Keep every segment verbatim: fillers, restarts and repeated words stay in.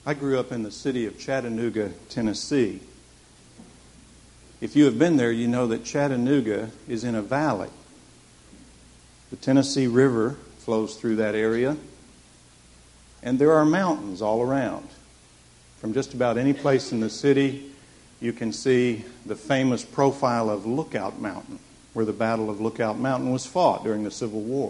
I grew up in the city of Chattanooga, Tennessee. If you have been there, you know that Chattanooga is in a valley. The Tennessee River flows through that area, and there are mountains all around. From just about any place in the city, you can see the famous profile of Lookout Mountain, where the Battle of Lookout Mountain was fought during the Civil War.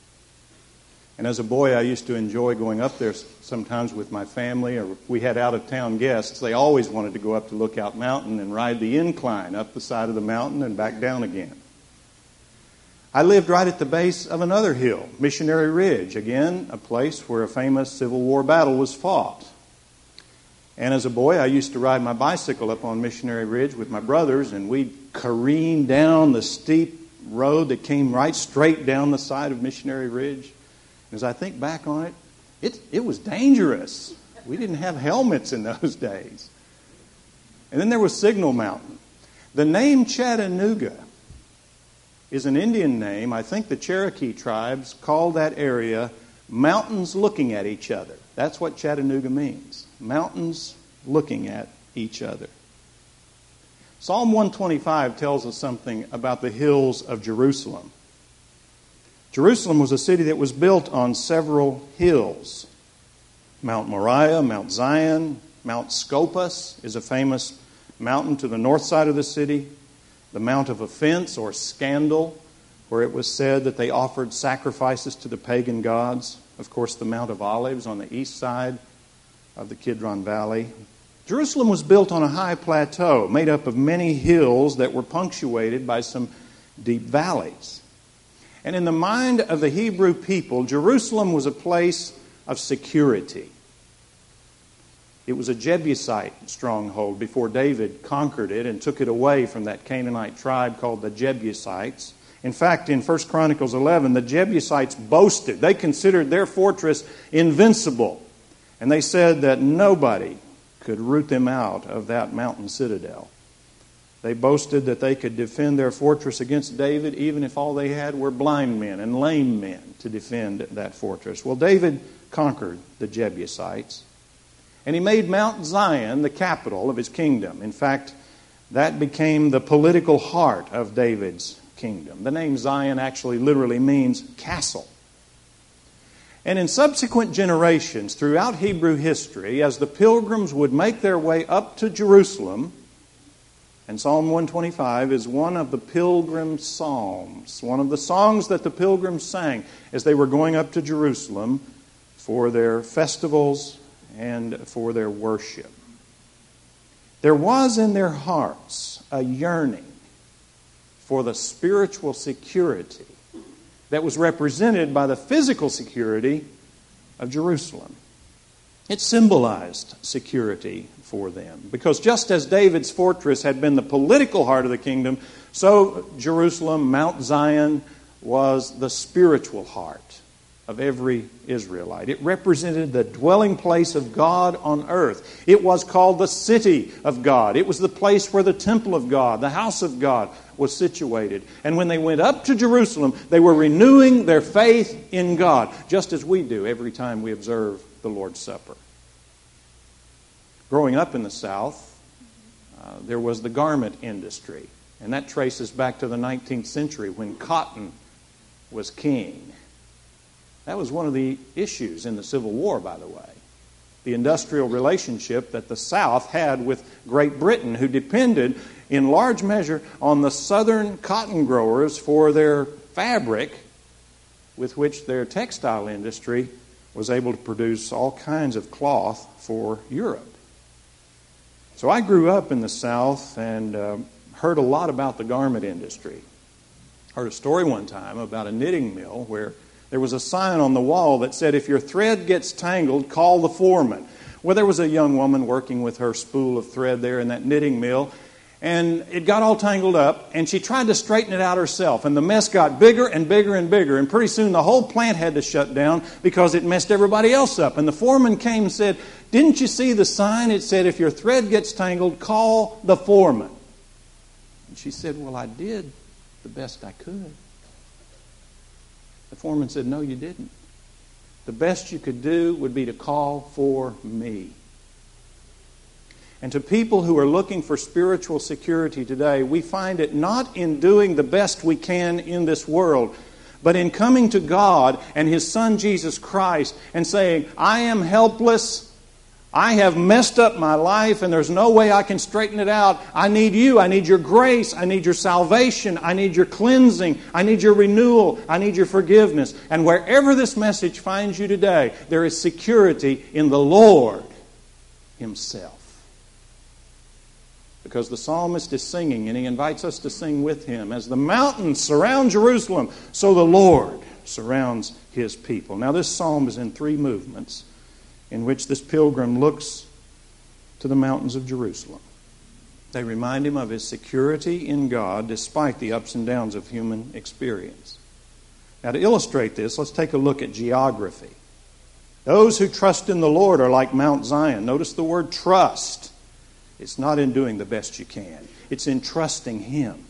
And as a boy, I used to enjoy going up there sometimes with my family, or if we had out-of-town guests. They always wanted to go up to Lookout Mountain and ride the incline up the side of the mountain and back down again. I lived right at the base of another hill, Missionary Ridge, again, a place where a famous Civil War battle was fought. And as a boy, I used to ride my bicycle up on Missionary Ridge with my brothers, and we'd careen down the steep road that came right straight down the side of Missionary Ridge. As I think back on it, it, it was dangerous. We didn't have helmets in those days. And then there was Signal Mountain. The name Chattanooga is an Indian name. I think the Cherokee tribes called that area mountains looking at each other. That's what Chattanooga means. Mountains looking at each other. Psalm one twenty-five tells us something about the hills of Jerusalem. Jerusalem was a city that was built on several hills. Mount Moriah, Mount Zion, Mount Scopus is a famous mountain to the north side of the city. The Mount of Offense, or Scandal, where it was said that they offered sacrifices to the pagan gods. Of course, the Mount of Olives on the east side of the Kidron Valley. Jerusalem was built on a high plateau made up of many hills that were punctuated by some deep valleys. And in the mind of the Hebrew people, Jerusalem was a place of security. It was a Jebusite stronghold before David conquered it and took it away from that Canaanite tribe called the Jebusites. In fact, in First Chronicles eleven, the Jebusites boasted. They considered their fortress invincible. And they said that nobody could root them out of that mountain citadel. They boasted that they could defend their fortress against David even if all they had were blind men and lame men to defend that fortress. Well, David conquered the Jebusites, and he made Mount Zion the capital of his kingdom. In fact, that became the political heart of David's kingdom. The name Zion actually literally means castle. And in subsequent generations throughout Hebrew history, as the pilgrims would make their way up to Jerusalem, and Psalm one twenty-five is one of the pilgrim psalms, one of the songs that the pilgrims sang as they were going up to Jerusalem for their festivals and for their worship. There was in their hearts a yearning for the spiritual security that was represented by the physical security of Jerusalem. It symbolized security for them. Because just as David's fortress had been the political heart of the kingdom, so Jerusalem, Mount Zion, was the spiritual heart of every Israelite. It represented the dwelling place of God on earth. It was called the city of God. It was the place where the temple of God, the house of God, was situated. And when they went up to Jerusalem, they were renewing their faith in God, just as we do every time we observe the Lord's Supper. Growing up in the South, uh, there was the garment industry. And that traces back to the nineteenth century when cotton was king. That was one of the issues in the Civil War, by the way. The industrial relationship that the South had with Great Britain, who depended in large measure on the southern cotton growers for their fabric, with which their textile industry was able to produce all kinds of cloth for Europe. So I grew up in the South and uh, heard a lot about the garment industry. Heard a story one time about a knitting mill where there was a sign on the wall that said, if your thread gets tangled, call the foreman. Well, there was a young woman working with her spool of thread there in that knitting mill, and it got all tangled up, and she tried to straighten it out herself, and the mess got bigger and bigger and bigger, and pretty soon the whole plant had to shut down because it messed everybody else up. And the foreman came and said, didn't you see the sign? It said, if your thread gets tangled, call the foreman. And she said, well, I did the best I could. The foreman said, no, you didn't. The best you could do would be to call for me. And to people who are looking for spiritual security today, we find it not in doing the best we can in this world, but in coming to God and His Son Jesus Christ and saying, I am helpless, I have messed up my life and there's no way I can straighten it out. I need you, I need your grace, I need your salvation, I need your cleansing, I need your renewal, I need your forgiveness. And wherever this message finds you today, there is security in the Lord Himself. Because the psalmist is singing, and he invites us to sing with him. As the mountains surround Jerusalem, so the Lord surrounds His people. Now this psalm is in three movements in which this pilgrim looks to the mountains of Jerusalem. They remind him of his security in God despite the ups and downs of human experience. Now to illustrate this, let's take a look at geography. Those who trust in the Lord are like Mount Zion. Notice the word trust. It's not in doing the best you can. It's in trusting Him.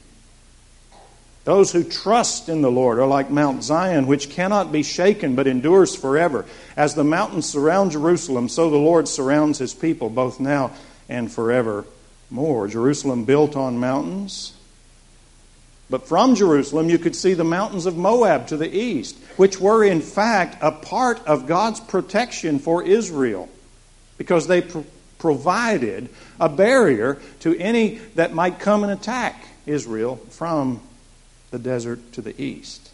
Those who trust in the Lord are like Mount Zion, which cannot be shaken but endures forever. As the mountains surround Jerusalem, so the Lord surrounds His people, both now and forevermore. Jerusalem built on mountains. But from Jerusalem you could see the mountains of Moab to the east, which were in fact a part of God's protection for Israel, because they pro- provided a barrier to any that might come and attack Israel from the desert to the east.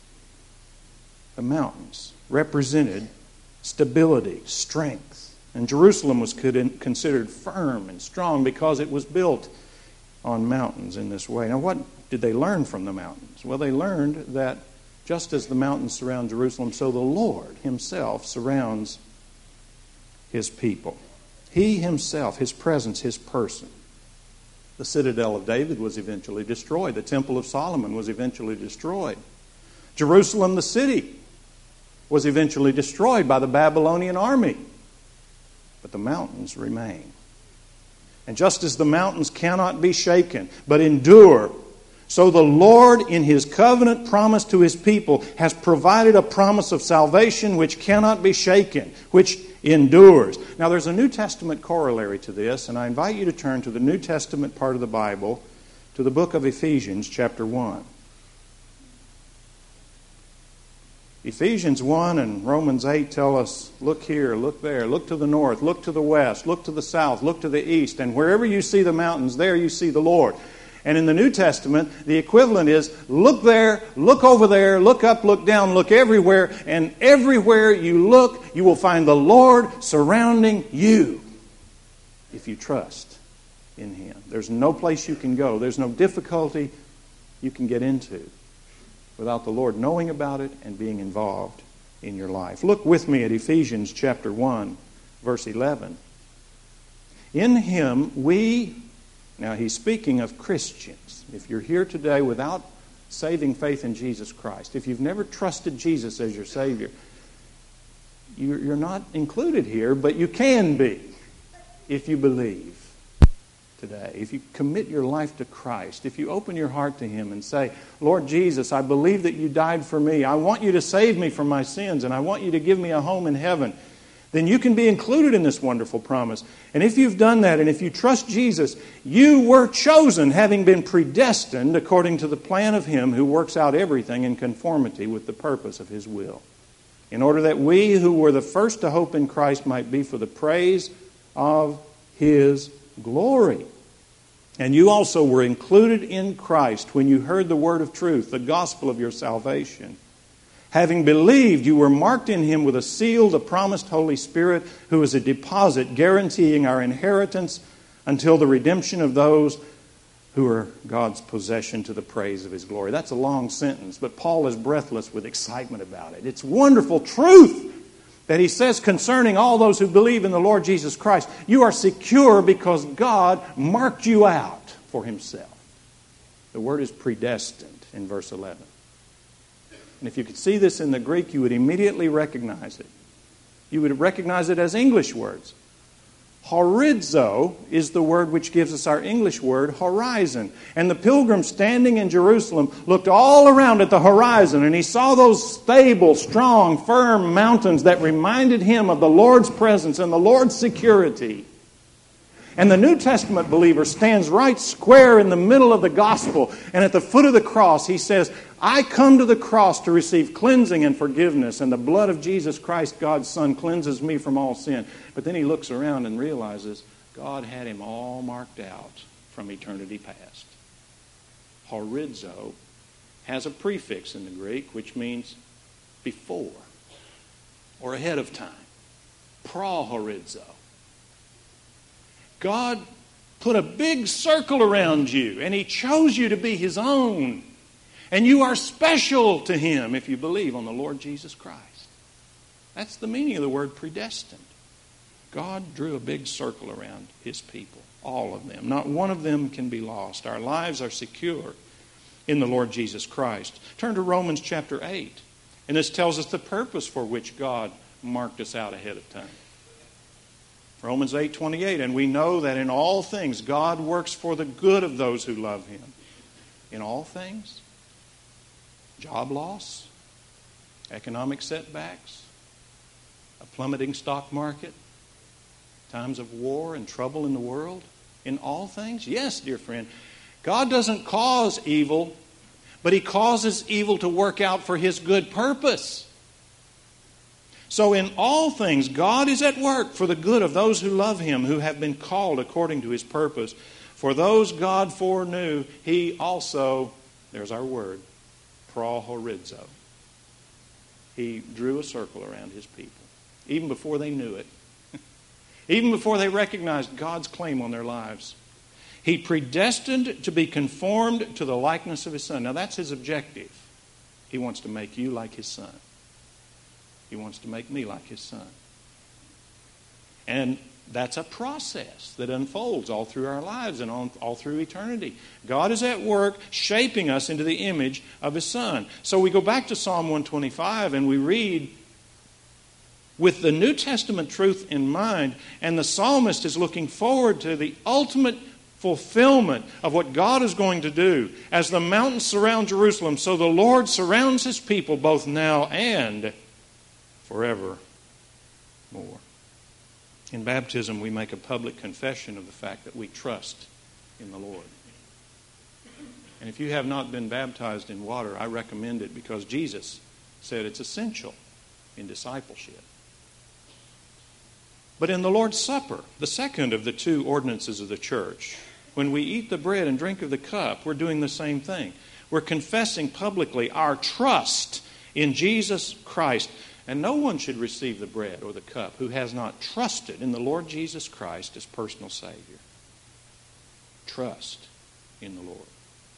The mountains represented stability, strength, and Jerusalem was considered firm and strong because it was built on mountains in this way. Now, what did they learn from the mountains? Well, they learned that just as the mountains surround Jerusalem, so the Lord Himself surrounds His people. He Himself, His presence, His person. The citadel of David was eventually destroyed. The temple of Solomon was eventually destroyed. Jerusalem, the city, was eventually destroyed by the Babylonian army. But the mountains remain. And just as the mountains cannot be shaken, but endure, so the Lord, in His covenant promise to His people, has provided a promise of salvation which cannot be shaken, which endures. Now, there's a New Testament corollary to this, and I invite you to turn to the New Testament part of the Bible, to the book of Ephesians, chapter one. Ephesians one and Romans eight tell us, look here, look there, look to the north, look to the west, look to the south, look to the east, and wherever you see the mountains, there you see the Lord. And in the New Testament, the equivalent is, look there, look over there, look up, look down, look everywhere, and everywhere you look, you will find the Lord surrounding you if you trust in Him. There's no place you can go. There's no difficulty you can get into without the Lord knowing about it and being involved in your life. Look with me at Ephesians chapter one, verse eleven. In Him we... Now, he's speaking of Christians. If you're here today without saving faith in Jesus Christ, if you've never trusted Jesus as your Savior, you're not included here, but you can be if you believe today. If you commit your life to Christ, if you open your heart to Him and say, Lord Jesus, I believe that You died for me. I want You to save me from my sins, and I want You to give me a home in heaven. Then you can be included in this wonderful promise. And if you've done that, and if you trust Jesus, you were chosen, having been predestined according to the plan of Him who works out everything in conformity with the purpose of His will, in order that we who were the first to hope in Christ might be for the praise of His glory. And you also were included in Christ when you heard the word of truth, the gospel of your salvation. Having believed, you were marked in Him with a seal, the promised Holy Spirit, who is a deposit guaranteeing our inheritance until the redemption of those who are God's possession to the praise of His glory. That's a long sentence, but Paul is breathless with excitement about it. It's wonderful truth that he says concerning all those who believe in the Lord Jesus Christ. You are secure because God marked you out for Himself. The word is predestined in verse eleven. And if you could see this in the Greek, you would immediately recognize it. You would recognize it as English words. Horizo is the word which gives us our English word horizon. And the pilgrim standing in Jerusalem looked all around at the horizon, and he saw those stable, strong, firm mountains that reminded him of the Lord's presence and the Lord's security. And the New Testament believer stands right square in the middle of the gospel. And at the foot of the cross, he says, I come to the cross to receive cleansing and forgiveness. And the blood of Jesus Christ, God's Son, cleanses me from all sin. But then he looks around and realizes God had him all marked out from eternity past. Horizo has a prefix in the Greek, which means before or ahead of time. Prohorizo. God put a big circle around you, and He chose you to be His own. And you are special to Him if you believe on the Lord Jesus Christ. That's the meaning of the word predestined. God drew a big circle around His people, all of them. Not one of them can be lost. Our lives are secure in the Lord Jesus Christ. Turn to Romans chapter eight. And this tells us the purpose for which God marked us out ahead of time. Romans eight twenty-eight, and we know that in all things God works for the good of those who love Him. In all things? Job loss? Economic setbacks? A plummeting stock market? Times of war and trouble in the world? In all things? Yes, dear friend. God doesn't cause evil, but He causes evil to work out for His good purpose. So in all things, God is at work for the good of those who love Him, who have been called according to His purpose. For those God foreknew, He also, there's our word, prohorizo. He drew a circle around His people, even before they knew it. Even before they recognized God's claim on their lives. He predestined to be conformed to the likeness of His Son. Now that's His objective. He wants to make you like His Son. He wants to make me like His Son. And that's a process that unfolds all through our lives and all, all through eternity. God is at work shaping us into the image of His Son. So we go back to Psalm one twenty-five and we read, with the New Testament truth in mind, and the psalmist is looking forward to the ultimate fulfillment of what God is going to do. As the mountains surround Jerusalem, so the Lord surrounds His people both now and forever more. In baptism, we make a public confession of the fact that we trust in the Lord. And if you have not been baptized in water, I recommend it because Jesus said it's essential in discipleship. But in the Lord's Supper, the second of the two ordinances of the church, when we eat the bread and drink of the cup, we're doing the same thing. We're confessing publicly our trust in Jesus Christ. And no one should receive the bread or the cup who has not trusted in the Lord Jesus Christ as personal Savior. Trust in the Lord.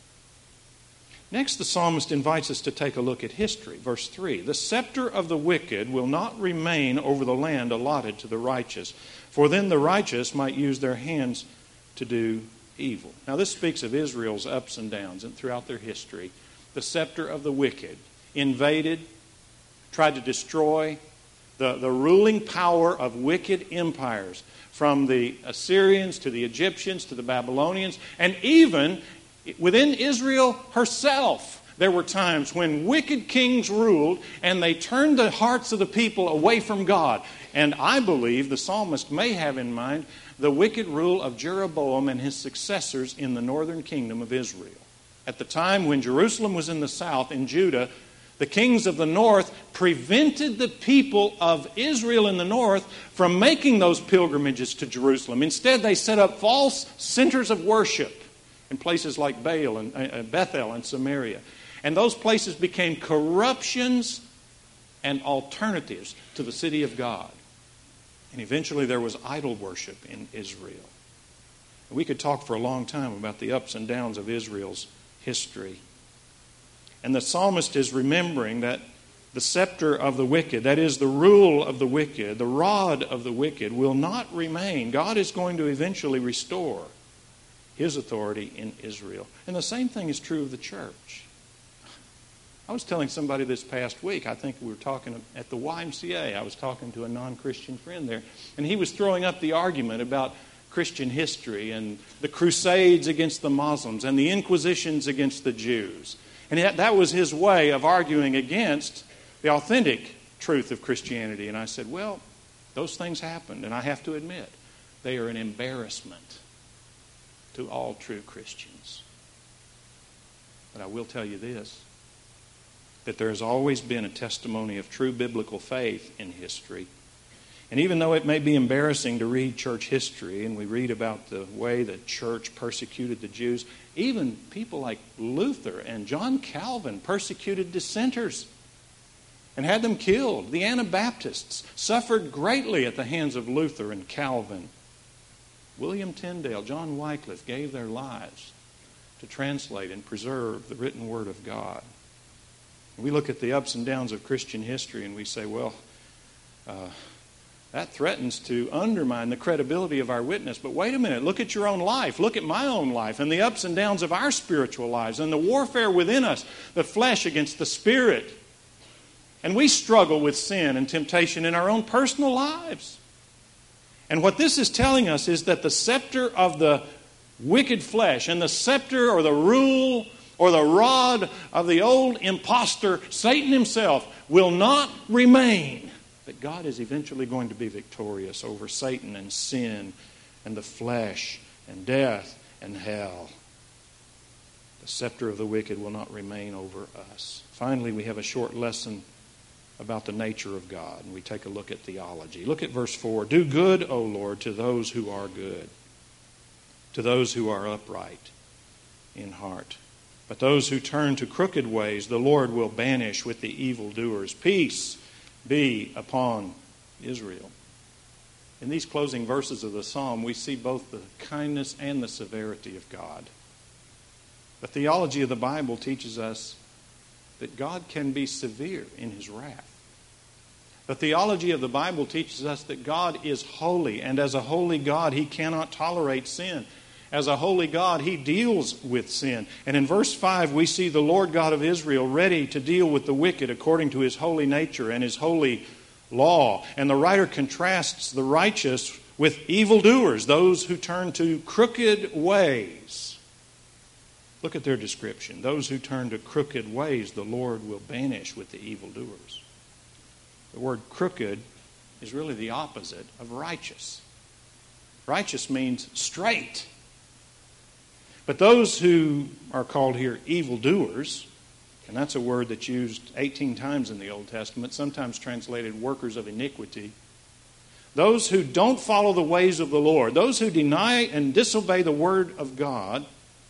Next, the psalmist invites us to take a look at history. Verse three, the scepter of the wicked will not remain over the land allotted to the righteous, for then the righteous might use their hands to do evil. Now, this speaks of Israel's ups and downs and throughout their history. The scepter of the wicked invaded, tried to destroy the, the ruling power of wicked empires, from the Assyrians to the Egyptians to the Babylonians, and even within Israel herself. There were times when wicked kings ruled and they turned the hearts of the people away from God. And I believe the psalmist may have in mind the wicked rule of Jeroboam and his successors in the northern kingdom of Israel. At the time when Jerusalem was in the south, in Judah, the kings of the north prevented the people of Israel in the north from making those pilgrimages to Jerusalem. Instead, they set up false centers of worship in places like Baal and uh, Bethel and Samaria. And those places became corruptions and alternatives to the city of God. And eventually there was idol worship in Israel. And we could talk for a long time about the ups and downs of Israel's history. And the psalmist is remembering that the scepter of the wicked, that is the rule of the wicked, the rod of the wicked, will not remain. God is going to eventually restore His authority in Israel. And the same thing is true of the church. I was telling somebody this past week, I think we were talking at the Y M C A, I was talking to a non-Christian friend there, and he was throwing up the argument about Christian history and the Crusades against the Muslims and the Inquisitions against the Jews. And that was his way of arguing against the authentic truth of Christianity. And I said, well, those things happened, and I have to admit, They are an embarrassment to all true Christians. But I will tell you this, that there has always been a testimony of true biblical faith in history. And even though it may be embarrassing to read church history, and we read about the way the church persecuted the Jews, even people like Luther and John Calvin persecuted dissenters and had them killed. The Anabaptists suffered greatly at the hands of Luther and Calvin. William Tyndale, John Wycliffe gave their lives to translate and preserve the written Word of God. We look at the ups and downs of Christian history and we say, well, uh, that threatens to undermine the credibility of our witness. But wait a minute, look at your own life. Look at my own life and the ups and downs of our spiritual lives and the warfare within us, the flesh against the spirit. And we struggle with sin and temptation in our own personal lives. And what this is telling us is that the scepter of the wicked flesh and the scepter or the rule or the rod of the old impostor, Satan himself, will not remain. That God is eventually going to be victorious over Satan and sin and the flesh and death and hell. The scepter of the wicked will not remain over us. Finally, we have a short lesson about the nature of God, and we take a look at theology. Look at verse four. Do good, O Lord, to those who are good, to those who are upright in heart. But those who turn to crooked ways, the Lord will banish with the evildoers. Peace be upon Israel. In these closing verses of the psalm, we see both the kindness and the severity of God. The theology of the Bible teaches us that God can be severe in His wrath. The theology of the Bible teaches us that God is holy, and as a holy God, He cannot tolerate sin. As a holy God, He deals with sin. And in verse five, we see the Lord God of Israel ready to deal with the wicked according to His holy nature and His holy law. And the writer contrasts the righteous with evildoers, those who turn to crooked ways. Look at their description. Those who turn to crooked ways, the Lord will banish with the evildoers. The word crooked is really the opposite of righteous. Righteous means straight. But those who are called here evildoers, and that's a word that's used eighteen times in the Old Testament, sometimes translated workers of iniquity, those who don't follow the ways of the Lord, those who deny and disobey the Word of God,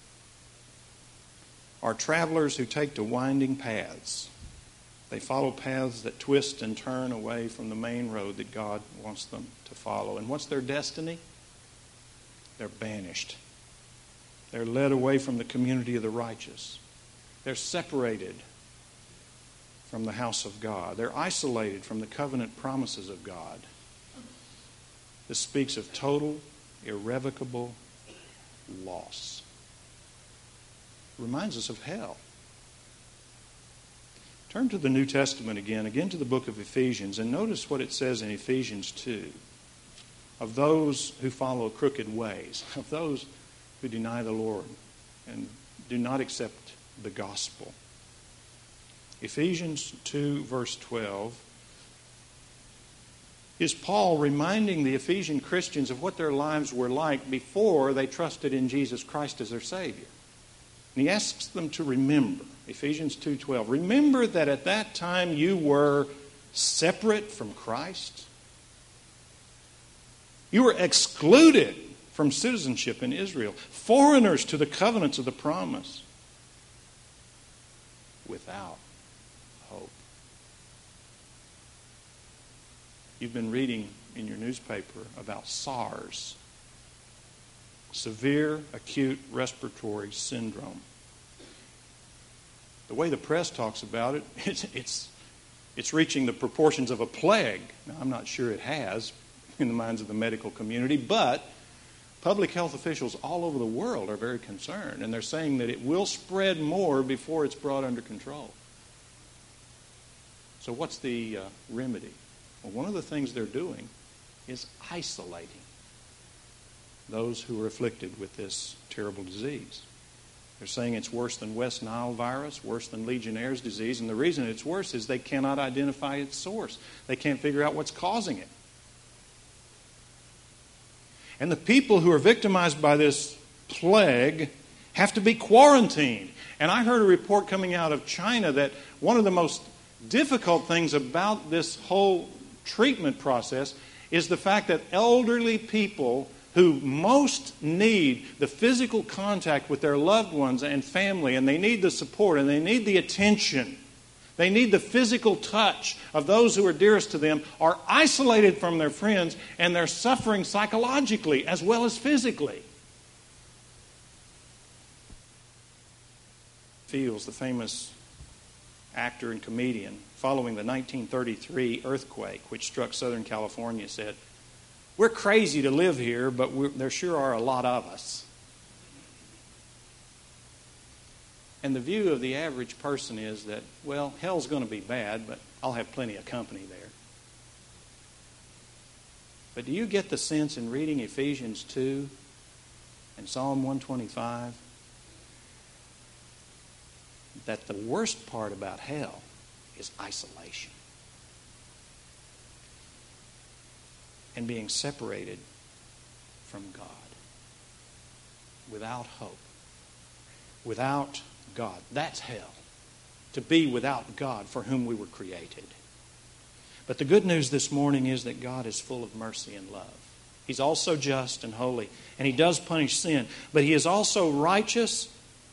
are travelers who take to winding paths. They follow paths that twist and turn away from the main road that God wants them to follow. And what's their destiny? They're banished. They're led away from the community of the righteous. They're separated from the house of God. They're isolated from the covenant promises of God. This speaks of total, irrevocable loss. It reminds us of hell. Turn to the New Testament again, again to the book of Ephesians, and notice what it says in Ephesians two. Of those who follow crooked ways, of those who deny the Lord and do not accept the gospel. Ephesians two, verse twelve, is Paul reminding the Ephesian Christians of what their lives were like before they trusted in Jesus Christ as their Savior. And he asks them to remember, Ephesians two twelve, remember that at that time you were separate from Christ. You were excluded from citizenship in Israel, foreigners to the covenants of the promise, without hope. You've been reading in your newspaper about SARS, severe acute respiratory syndrome. The way the press talks about it, it's, it's, it's reaching the proportions of a plague. Now, I'm not sure it has in the minds of the medical community, but public health officials all over the world are very concerned, and they're saying that it will spread more before it's brought under control. So what's the uh, remedy? Well, one of the things they're doing is isolating those who are afflicted with this terrible disease. They're saying it's worse than West Nile virus, worse than Legionnaire's disease, and the reason it's worse is they cannot identify its source. They can't figure out what's causing it. And the people who are victimized by this plague have to be quarantined. And I heard a report coming out of China that one of the most difficult things about this whole treatment process is the fact that elderly people who most need the physical contact with their loved ones and family, and they need the support and they need the attention, they need the physical touch of those who are dearest to them, are isolated from their friends, and they're suffering psychologically as well as physically. Fields, the famous actor and comedian, following the nineteen thirty-three earthquake which struck Southern California, said, "We're crazy to live here, but we're, there sure are a lot of us." And the view of the average person is that, well, hell's going to be bad, but I'll have plenty of company there. But do you get the sense in reading Ephesians two and Psalm one twenty-five that the worst part about hell is isolation and being separated from God, without hope, without God? That's hell, to be without God for whom we were created. But the good news this morning is that God is full of mercy and love. He's also just and holy, and He does punish sin, but He is also righteous,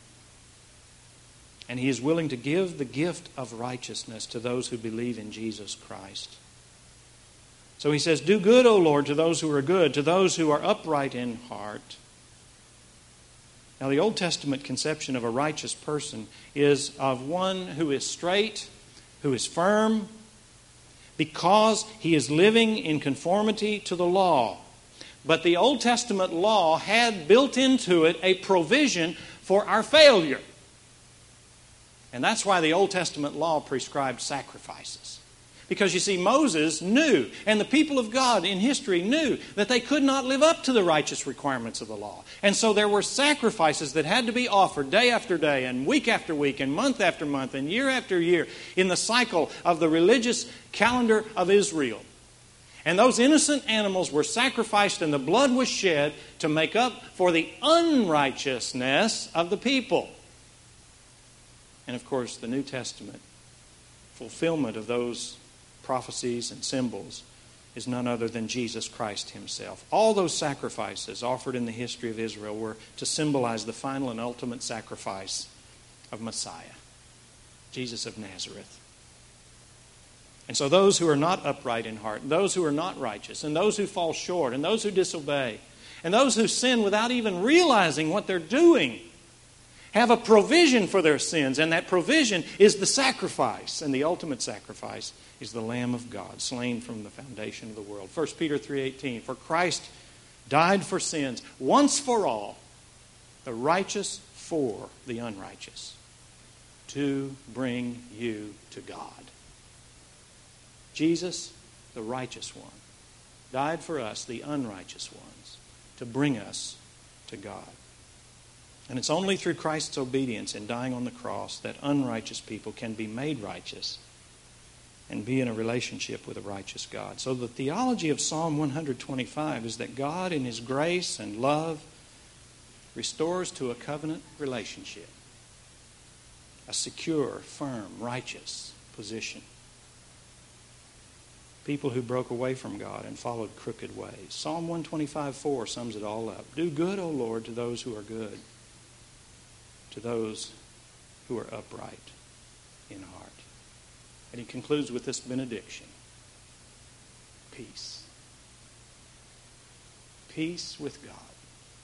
and He is willing to give the gift of righteousness to those who believe in Jesus Christ. So He says, "Do good, O Lord, to those who are good, to those who are upright in heart." Now, the Old Testament conception of a righteous person is of one who is straight, who is firm, because he is living in conformity to the law. But the Old Testament law had built into it a provision for our failure. And that's why the Old Testament law prescribed sacrifices. Because you see, Moses knew, and the people of God in history knew, that they could not live up to the righteous requirements of the law. And so there were sacrifices that had to be offered day after day, and week after week, and month after month, and year after year in the cycle of the religious calendar of Israel. And those innocent animals were sacrificed, and the blood was shed to make up for the unrighteousness of the people. And of course, the New Testament fulfillment of those prophecies and symbols is none other than Jesus Christ Himself. All those sacrifices offered in the history of Israel were to symbolize the final and ultimate sacrifice of Messiah, Jesus of Nazareth. And so those who are not upright in heart, and those who are not righteous, and those who fall short, and those who disobey, and those who sin without even realizing what they're doing, have a provision for their sins, and that provision is the sacrifice. And the ultimate sacrifice is the Lamb of God, slain from the foundation of the world. First Peter three eighteen, "For Christ died for sins once for all, the righteous for the unrighteous, to bring you to God." Jesus, the righteous one, died for us, the unrighteous ones, to bring us to God. And it's only through Christ's obedience in dying on the cross that unrighteous people can be made righteous and be in a relationship with a righteous God. So the theology of Psalm one twenty-five is that God in His grace and love restores to a covenant relationship a secure, firm, righteous position. People who broke away from God and followed crooked ways. Psalm one twenty-five four sums it all up. "Do good, O Lord, to those who are good, to those who are upright in heart." And he concludes with this benediction. Peace. Peace with God.